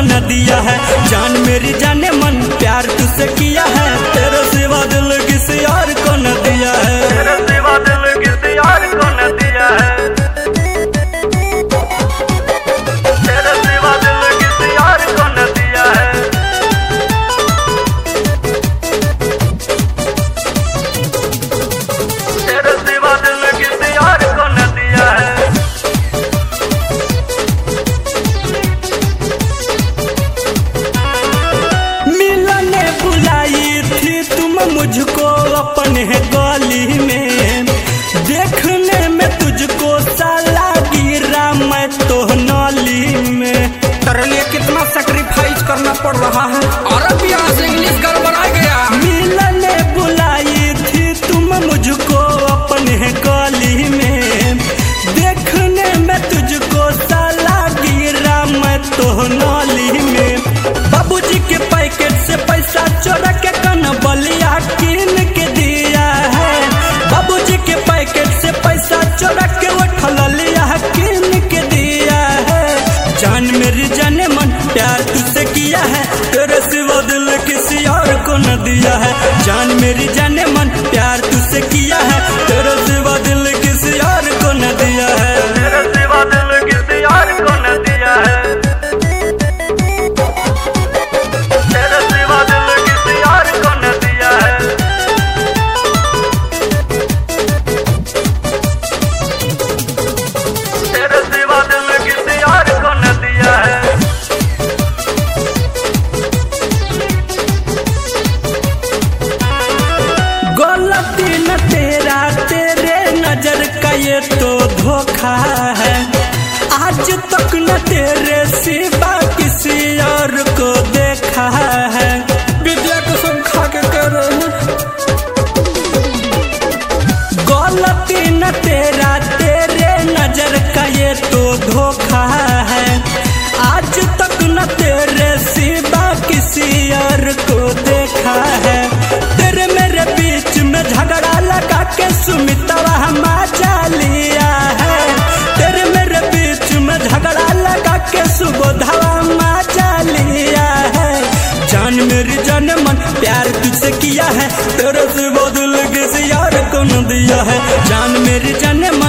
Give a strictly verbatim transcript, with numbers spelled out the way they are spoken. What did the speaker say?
न दिया है। जान मेरी जाने मन प्यार तुझसे किया है, तेरे सिवा दिल किसी और को न दिया है। तेरे सिवा दिल किसी और को न दिया है। तेरे सिवा दिल किसी और को न दिया है। तेरे सिवा दिल किसी और को न दिया है। मिलने बुलाई थी तुम मुझको अपने गली में, देखने में तुझको साला गिरा मैं तो नाली में। तेरे लिए कितना सैक्रिफाइस करना पड़ रहा है। अरब यहाँ से इंग्लिश गड़बड़ा गया। मिलने बुलाई थी तुम मुझको अपने गली में, देखने में तुझको साला गिरा मैं तो नाली में। बाबूजी के पैकेट से पैसा चोरा के कन बलिया कीन के दिया है। बाबूजी के पैकेट से पैसा चोरा के वो ठलिया कीन के दिया है। जान मेरी जाने मन प्यार तुझसे किया है, तेरे सिवा दिल किसी और को न दिया है। जान मेरी जाने मन प्यार तुझसे किया है, तेरे सिवा दिल किसी और को न दिया है। तेरे सिवा दिल किसी और को न दिया है। तेरे सिवा दिल किसी और को न दिया है। तेरे सिवा दिल किसी और को न दिया है। गलती न तेरा, तेरे नजर का ये तो धोखा है। आज तक न तेरे सिवा किसी और को देखा है। विद्या कसम खा के कह रहे हैं। गलती न तेरा, तेरे नजर का ये तो धोखा है। आज तक न तेरे सिवा किसी और को देखा है। तेरे मेरे बीच में झगड़ा लगा के सुमितवा मजा लिया है। तेरे मेरे बीच में झगड़ा लगा के सुबोधवा मजा लिया है। जान मेरी जान मन प्यार तुझसे किया है, तेरे सिवा दिल किसी और को न दिया है। जान मेरी जान